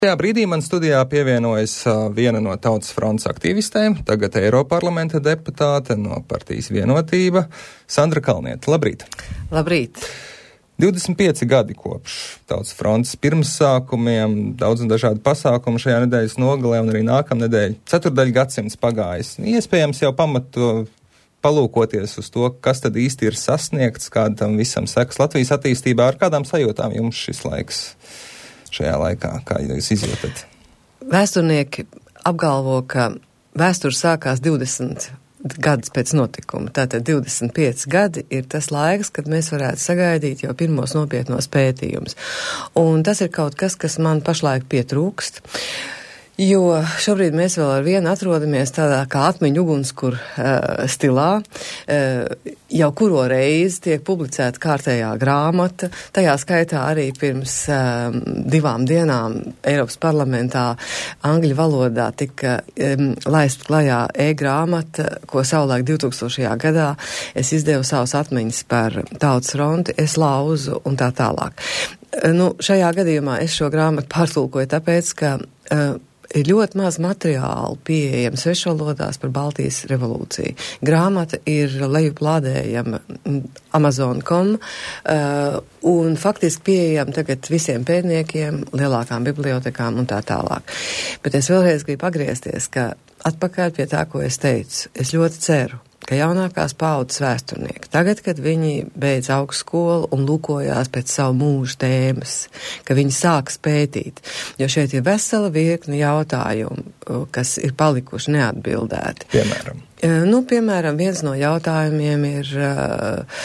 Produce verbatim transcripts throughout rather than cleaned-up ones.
Tajā brīdī man studijā pievienojas viena no Tautas frontes aktīvistēm, tagad Eiroparlamenta deputāte no partijas Vienotība, Sandra Kalniete. Labrīt! Labrīt! divdesmit pieci gadi kopš Tautas frontes pirmsākumiem, daudz un dažādi pasākumi šajā nedēļas nogalē un arī nākamnedēļ. Ceturdaļa gadsimts pagājis. Iespējams jau pamato palūkoties uz to, kas tad īsti ir sasniegts, kāda tam visam sekas Latvijas attīstībā, ar kādām sajūtām jums šis laiks šajā laikā, kā jūs izjūtat? Vēsturnieki apgalvo, ka vēsture sākās divdesmit gadus pēc notikuma. Tātad divdesmit pieci gadi ir tas laiks, kad mēs varētu sagaidīt jau pirmos nopietnos pētījumus. Un tas ir kaut kas, kas man pašlaik pietrūkst. Jo šobrīd mēs vēl ar vienu atrodamies tādā kā atmiņu ugunskur uh, stilā. Uh, jau kuro reizi tiek publicēta kārtējā grāmata, tajā skaitā arī pirms uh, divām dienām Eiropas parlamentā angļu valodā tika um, laist klajā e-grāmata, ko savulaik divtūkstošajā gadā es izdevu savus atmiņas par Tautas fronti, es lauzu un tā tālāk. Uh, nu, šajā gadījumā es šo grāmatu pārtulkoju tāpēc, ka uh, ir ļoti maz materiālu pieejama svešvalodās par Baltijas revolūciju. Grāmata ir lejuplādējama Amazon punkt com uh, un faktiski pieejama tagad visiem pētniekiem, lielākām bibliotekām un tā tālāk. Bet es vēlreiz gribu atgriezties, ka atpakaļ pie tā, ko es teicu. Es ļoti ceru, ka jaunākās paaudzes vēsturnieki, tagad, kad viņi beidz augstskolu un lūkojās pēc savu mūžu tēmas, ka viņi sāks pētīt, jo šeit ir vesela virkni jautājumu, kas ir palikuši neatbildēti. Piemēram? Nu, piemēram, viens no jautājumiem ir, uh,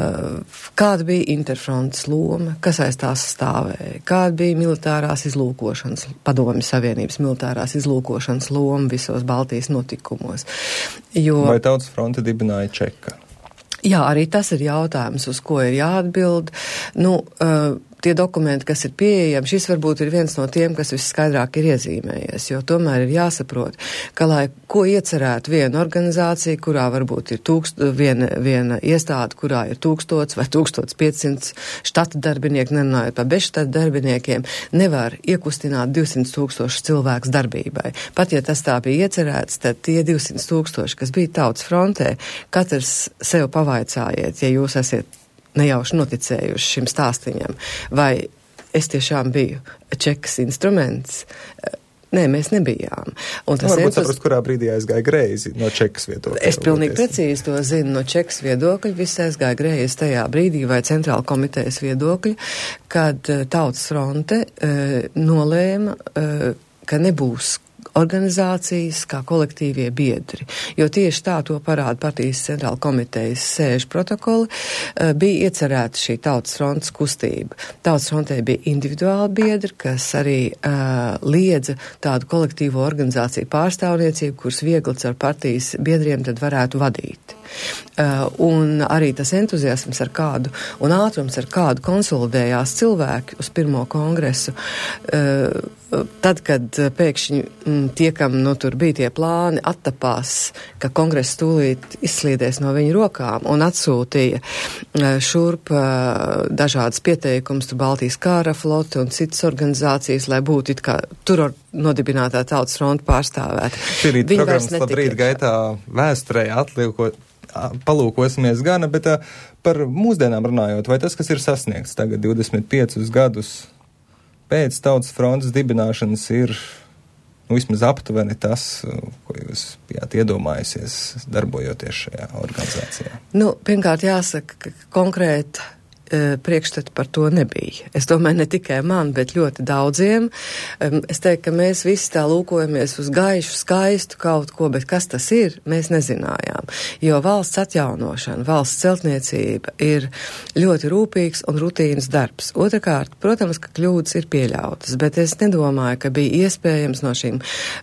uh, kāda bija Interfrontes loma, kas aiz tās stāvēja, kāda bija militārās izlūkošanas, Padomju Savienības militārās izlūkošanas loma visos Baltijas notikumos. Jo, vai Tautas fronte dibināja Čeka? Jā, arī tas ir jautājums, uz ko ir jāatbild. Nu, uh, tie dokumenti, kas ir pieejami, šis varbūt ir viens no tiem, kas visskaidrāk ir iezīmējies, jo tomēr ir jāsaprot, ka lai ko iecerētu viena organizācija, kurā varbūt ir tūkst, viena, viena iestāde, kurā ir tūkstots vai tūkstots piecsimts štata darbinieki, nerunājot par bezštata darbiniekiem, nevar iekustināt divsimt tūkstošu cilvēku darbībai. Pat ja tas tā bija iecerēts, tad tie divsimt tūkstoši, kas bija Tautas frontē, katrs sev pavaicājiet, ja jūs esat nejauši noticējuši šim stāstiņam, vai es tiešām biju Čekas instruments? Nē, mēs nebijām. Un tas varbūt entus... saprast, kurā brīdī aizgāja greizi no Čekas viedokļa. Es pilnīgi precīzi to zinu no Čekas viedokļa, viss aizgāja greizi tajā brīdī vai centrāla komitejas viedokļa, kad uh, Tautas fronte uh, nolēma, uh, ka nebūs organizācijas kā kolektīvie biedri, jo tieši tā to parāda partijas centrāla komitejas sēžu protokoli, uh, bija iecerēta šī Tautas frontes kustība. Tautas frontē bija individuāli biedri, kas arī uh, liedza tādu kolektīvo organizāciju pārstāvniecību, kuras viegli ar partijas biedriem tad varētu vadīt. Uh, un arī tas entuziasms ar kādu un ātrums ar kādu konsolidējās cilvēki uz pirmo kongresu, uh, tad, kad pēkšņi m, tie, kam nu, tur bija tie plāni, attapās, ka kongress tūlīt izslīdēs no viņu rokām un atsūtīja uh, šurp uh, dažādas pieteikumus, tur Baltijas kāra flote un citas organizācijas, lai būtu it kā tur nodibinātā Tautas fronte pārstāvēta. Šī rīt programmas labrīt gaitā vēsturē atliekot palūkosimies gana, bet uh, par mūsdienām runājot, vai tas, kas ir sasniegts tagad divdesmit piecus gadus pēc Tautas frontes dibināšanas, ir nu, vismaz aptuveni tas, ko jūs bijāt iedomājusies darbojoties šajā organizācijā? Nu, pirmkārt jāsaka, ka konkrēti priekšstati par to nebija. Es domāju, ne tikai man, bet ļoti daudziem. Es teiktu, ka mēs visi tā lūkojamies uz gaišu, skaistu kaut ko, bet kas tas ir, mēs nezinājām. Jo valsts atjaunošana, valsts celtniecība ir ļoti rūpīgs un rutīnas darbs. Otrakārt, protams, ka kļūdas ir pieļautas, bet es nedomāju, ka bija iespējams no šīm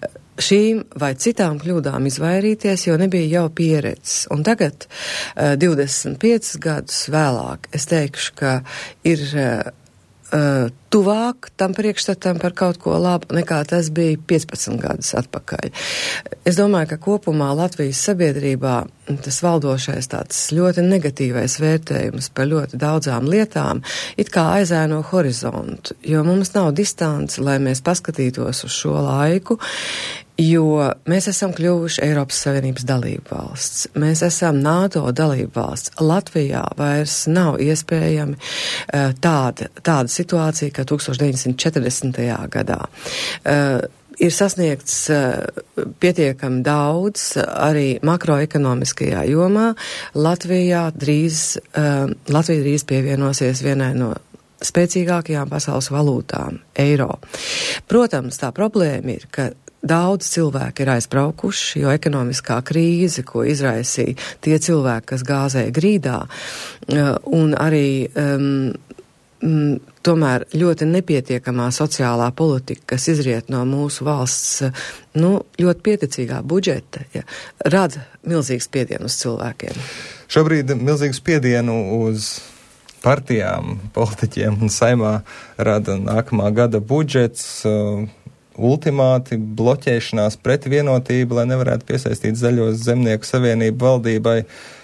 šīm vai citām kļūdām izvairīties, jo nebija jau pieredzes. Un tagad, uh, divdesmit piecus gadus vēlāk, es teikšu, ka ir uh, tuvāk tam priekšstatam par kaut ko labu, nekā tas bija piecpadsmit gadus atpakaļ. Es domāju, ka kopumā Latvijas sabiedrībā tas valdošais tāds ļoti negatīvais vērtējums par ļoti daudzām lietām it kā aizēno horizontu, jo mums nav distance, lai mēs paskatītos uz šo laiku, jo mēs esam kļuvuši Eiropas Savienības dalību valsts. Mēs esam NATO dalību valsts. Latvijā vairs nav iespējami uh, tāda, tāda situācija, kā tūkstoš deviņsimt četrdesmitajā gadā. Uh, ir sasniegts uh, pietiekami daudz arī makroekonomiskajā jomā. Latvijā drīz, uh, Latvija drīz pievienosies vienai no spēcīgākajām pasaules valūtām – eiro. Protams, tā problēma ir, ka daudz cilvēki ir aizbraukuši, jo ekonomiskā krīze, ko izraisīja tie cilvēki, kas gāzēja grīdā, un arī um, um, tomēr ļoti nepietiekamā sociālā politika, kas izriet no mūsu valsts, nu, ļoti pieticīgā budžeta, ja, rada milzīgu spiedienu uz cilvēkiem. Šobrīd milzīgu spiedienu uz partijām, politiķiem un Saimā rada nākamā gada budžets, uh, ultimāti, bloķēšanās pret vienotību, lai nevarētu piesaistīt Zaļos zemnieku savienību valdībai.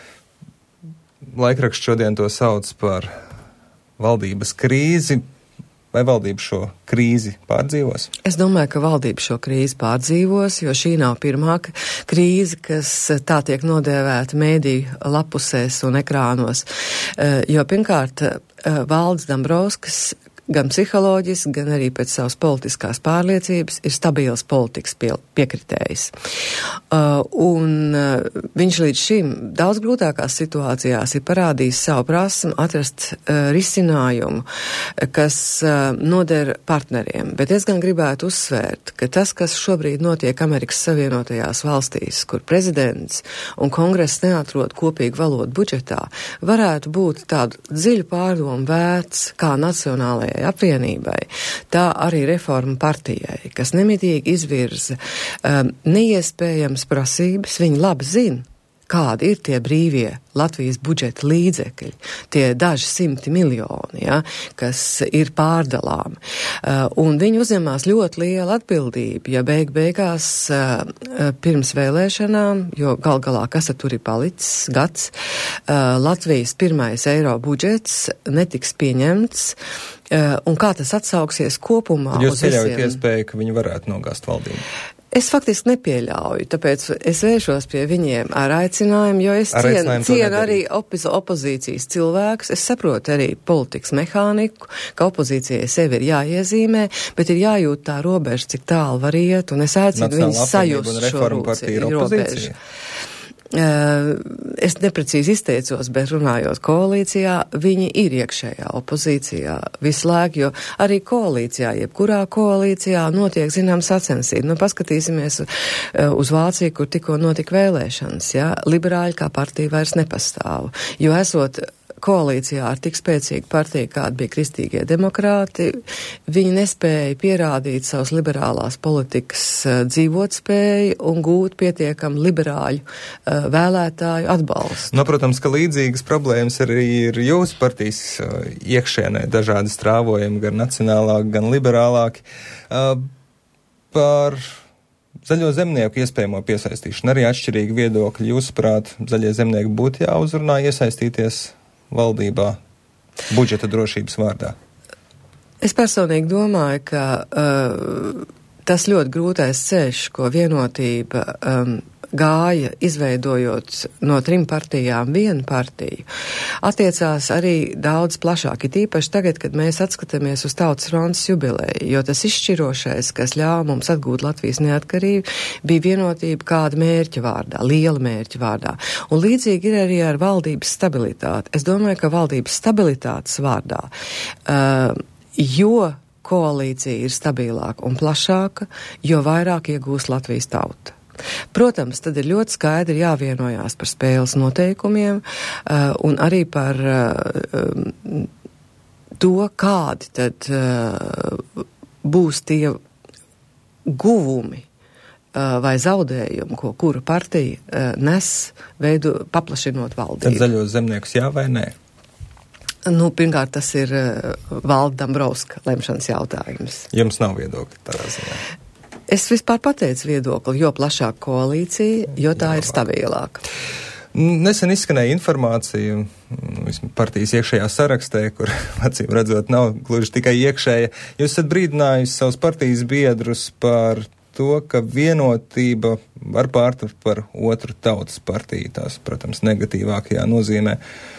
Laikraksts šodien to sauc par valdības krīzi. Vai valdība šo krīzi pārdzīvos? Es domāju, ka valdība šo krīzi pārdzīvos, jo šī nav pirmā krīze, kas tā tiek nodēvēta mēdīju lapusēs un ekrānos. Jo pirmkārt, Valdis Dombrovskis gan psiholoģiski, gan arī pēc savas politiskās pārliecības ir stabils politikas pie, piekritējs. Uh, un uh, viņš līdz šim daudz grūtākās situācijās ir parādījis savu prasmu atrast uh, risinājumu, kas uh, noder partneriem. Bet es gan gribētu uzsvērt, ka tas, kas šobrīd notiek Amerikas Savienotajās valstīs, kur prezidents un kongress neatrod kopīgu valodu budžetā, varētu būt tādu dziļu pārdomu vērts kā nacionālajai apvienībai, tā arī reforma partijai, kas nemitīgi izvirza um, neiespējams prasības. Viņi labi zina, kādi ir tie brīvie Latvijas budžeta līdzekļi, tie daži simti miljoni, ja, kas ir pārdalām. Uh, un viņi uzņemās ļoti lielu atbildību, ja beig beigās uh, pirms vēlēšanām, jo gal galā, kas tur ir palicis gads, uh, Latvijas pirmais eiro budžets netiks pieņemts, uh, un kā tas atsauksies kopumā. Jūs pieļaujat iespēju, ka viņi varētu nogāzt valdību? Es faktiski nepieļauju, tāpēc es vēršos pie viņiem ar aicinājumu, jo es ar cienu, cienu arī opoz, opozīcijas cilvēkus. Es saprotu arī politikas mehāniku, ka opozīcijai sevi ir jāiezīmē, bet ir jājūt tā robeža, cik tālu var iet, un es aicinu viņus sajust šo robežu. Uh, es neprecīzi izteicos, bet runājot koalīcijā, viņi ir iekšējā opozīcijā visu laiku, jo arī koalīcijā, jebkurā koalīcijā notiek zinām sacensība. Nu, paskatīsimies uh, uz Vāciju, kur tikko notika vēlēšanas, ja? Liberāļi kā partija vairs nepastāv, jo esot koalīcijā ar tik spēcīgu partiju, kāda bija Kristīgie demokrāti, viņi nespēja pierādīt savas liberālās politikas uh, dzīvotspēju un gūt pietiekam liberāļu uh, vēlētāju atbalstu. Nu, protams, ka līdzīgas problēmas arī ir jūsu partijas uh, iekšēnē, dažādi strāvojumi, gan nacionālāki, gan liberālāki. Uh, par Zaļo zemnieku iespējamo piesaistīšanu arī atšķirīgi viedokļi. Jūsuprāt, zaļie zemnieki būtu jāuzrunā iesaistīties valdībā budžeta drošības vārdā? Es personīgi domāju, ka uh, tas ļoti grūtais ceļš, ko vienotība um, gāja, izveidojot no trim partijām vienu partiju, attiecās arī daudz plašāk, it īpaši tagad, kad mēs atskatāmies uz Tautas frontes jubileju, jo tas izšķirošais, kas ļāva mums atgūt Latvijas neatkarību, bija vienotība kāda mērķa vārdā, liela mērķa vārdā. Un līdzīgi ir arī ar valdības stabilitāti. Es domāju, ka valdības stabilitātes vārdā, uh, jo koalīcija ir stabilāka un plašāka, jo vairāk iegūs Latvijas tauta. Protams, tad ir ļoti skaidri jāvienojās par spēles noteikumiem uh, un arī par uh, to, kādi tad uh, būs tie guvumi uh, vai zaudējumi, ko kura partija uh, nes, veidu paplašinot valdību. Tad zaļos zemniekus jā vai nē? Nu, pirmkārt, tas ir uh, Valda Dambrovska lemšanas jautājums. Jums nav viedokļi tādā ziņā? Es vispār pateicu viedokli, jo plašāk koalīcija, jo tā ir stabilāka. Nesen izskanēja informācija partijas iekšējā sarakstē, kur, acīm redzot, nav gluži tikai iekšēja. Jūs esat brīdinājusi savus partijas biedrus par to, ka vienotība var pārtapt par otru tautas partiju, tās, protams, negatīvākajā nozīmē.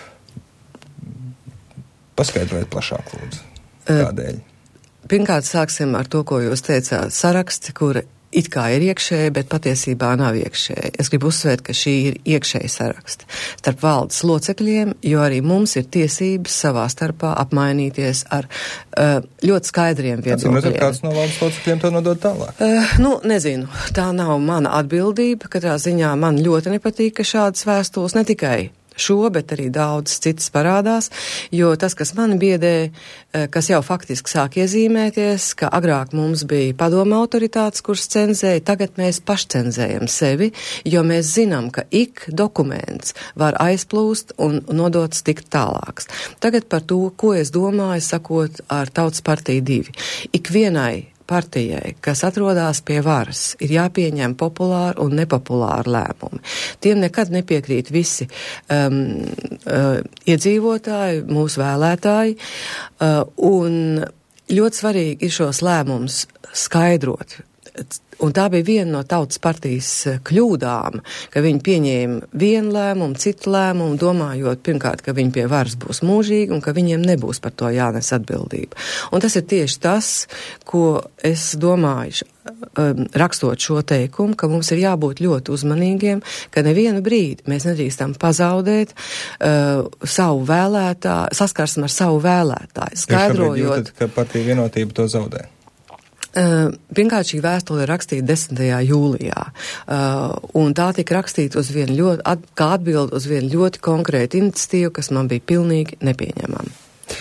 Paskaidrojiet plašāk, lūdzu. Kādēļ? Pirmkārt, sāksim ar to, ko jūs teicāt, saraksti, kura it kā ir iekšēji, bet patiesībā nav iekšēji. Es gribu uzsvērt, ka šī ir iekšēji saraksti starp valdes locekļiem, jo arī mums ir tiesības savā starpā apmainīties ar uh, ļoti skaidriem viedokļiem. Atcīm, kāds no valdes locekļiem to nodod tālāk? Uh, nu, nezinu. Tā nav mana atbildība. Katrā ziņā man ļoti nepatīk, ka šādas vēstules ne tikai šo, bet arī daudz citas parādās, jo tas, kas mani biedē, kas jau faktiski sāk iezīmēties, ka agrāk mums bija padoma autoritātes, kuras cenzēja, tagad mēs pašcenzējam sevi, jo mēs zinām, ka ik dokuments var aizplūst un nodots tikt tālāks. Tagad par to, ko es domāju, sakot ar Tautas partiju divi. Ik vienai partijai, kas atrodas pie varas, ir jāpieņem populāri un nepopulāri lēmumi. Tiem nekad nepiekrīt visi um, uh, iedzīvotāji, mūsu vēlētāji, uh, un ļoti svarīgi ir šos lēmumus skaidrot. Un tā bija viena no Tautas partijas kļūdām, ka viņi pieņēma vienu lēmumu, citu lēmumu, domājot pirmkārt, ka viņi pie varas būs mūžīgi un ka viņiem nebūs par to jānes atbildība. Un tas ir tieši tas, ko es domāju, rakstot šo teikumu, ka mums ir jābūt ļoti uzmanīgiem, ka nevienu brīdi mēs nedrīkstam pazaudēt uh, savu vēlētāju, saskarsmi ar savu vēlētāju, skaidrojot. Jūs šobrīd jūtat, ka partija vienotība to zaudē? Uh, pirmkārt, šī vēstule ir rakstīta desmitajā jūlijā, uh, un tā tika rakstīta uz vienu ļoti, at, kā atbild uz vienu ļoti konkrētu iniciatīvu, kas man bija pilnīgi nepieņemama.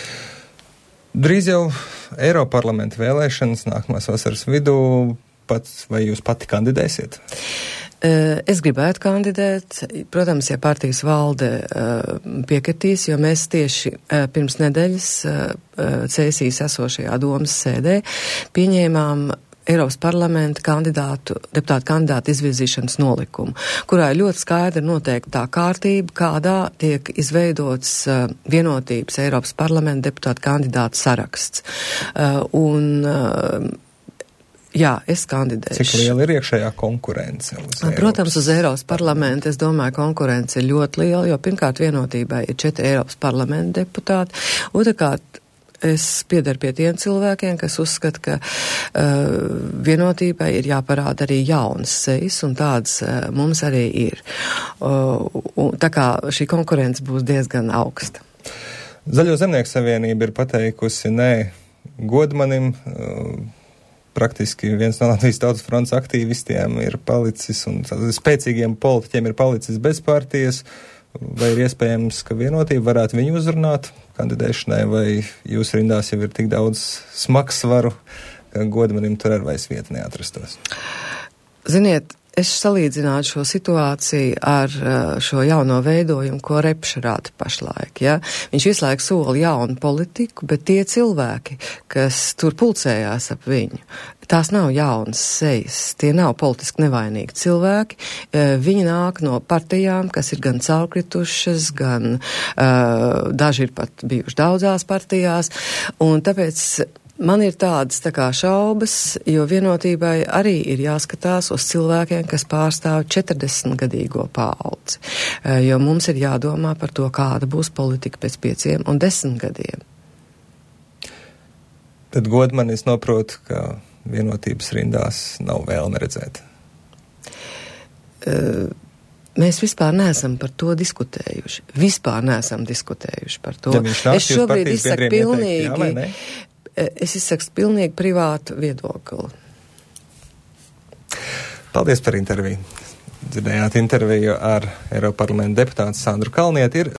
Drīz jau Eiroparlamenta vēlēšanas nākamās vasaras vidū, pats, vai jūs pati kandidēsiet? Es gribētu kandidēt, protams, ja partijas valde piekritīs, jo mēs tieši pirms nedēļas Cēsīs esošajā domas sēdē pieņēmām Eiropas parlamenta kandidātu, deputātu kandidātu izvirzīšanas nolikumu, kurā ir ļoti skaidri noteikta tā kārtība, kādā tiek izveidots uh, vienotības Eiropas parlamenta deputātu kandidātu saraksts. Uh, un, uh, Jā, es kandidēšu. Cik liela ir iekšējā konkurence? Uz Protams, uz Eiropas parlamentu, es domāju, konkurence ir ļoti liela, jo pirmkārt vienotībai ir četri Eiropas parlamenta deputāti. Otrkārt, es piedaru pie tiem cilvēkiem, kas uzskata, ka uh, vienotībai ir jāparāda arī jaunas sejas, un tādas uh, mums arī ir. Uh, un, tā kā šī konkurence būs diezgan augsta. Zaļo zemnieku savienība ir pateikusi nē Godmanim. Uh, Praktiski viens no Latvijas Tautas fronts aktīvistiem ir palicis un spēcīgiem politiķiem ir palicis bez partijas. Vai ir iespējams, ka vienotība varētu viņu uzrunāt kandidēšanai, vai jūsu rindās jau ir tik daudz smagsvaru, ka Godmanim tur ar vairs vieta neatrastos? Ziniet, es salīdzinātu šo situāciju ar šo jauno veidojumu, ko Repša rāda pašlaik. Ja? Viņš visu laiku sola jaunu politiku, bet tie cilvēki, kas tur pulcējās ap viņu, tās nav jaunas sejas, tie nav politiski nevainīgi cilvēki. Viņi nāk no partijām, kas ir gan caurkritušas, gan uh, daži ir pat bijuši daudzās partijās, un tāpēc man ir tādas tā kā šaubas, jo vienotībai arī ir jāskatās uz cilvēkiem, kas pārstāv četrdesmitgadīgo paudzi, jo mums ir jādomā par to, kāda būs politika pēc pieciem un desmit gadiem. Tad Godmanis noprot, ka vienotības rindās nav vēlme redzēt. Uh, Mēs vispār neesam par to diskutējuši. Vispār neesam diskutējuši par to. Ja nāk, es šobrīd izsaku pilnīgi, ieteikt, jā, es izsaku pilnīgi privātu viedokli. Paldies par interviju. Dzirdējāt interviju ar Eiroparlamenta deputātu Sandru Kalnieti. Ir